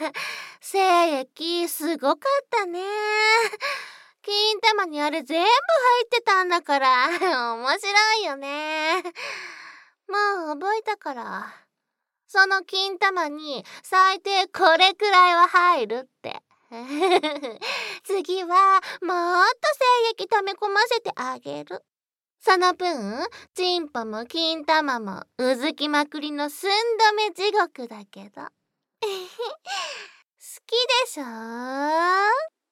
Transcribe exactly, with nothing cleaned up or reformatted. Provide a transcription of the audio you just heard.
精液すごかったね。金玉にあれ全部入ってたんだから面白いよね。もう覚えたから。その金玉に最低これくらいは入るって。次はもっと精液溜め込ませてあげる。その分チンポも金玉もうずきまくりの寸止め地獄だけど。好きでしょ？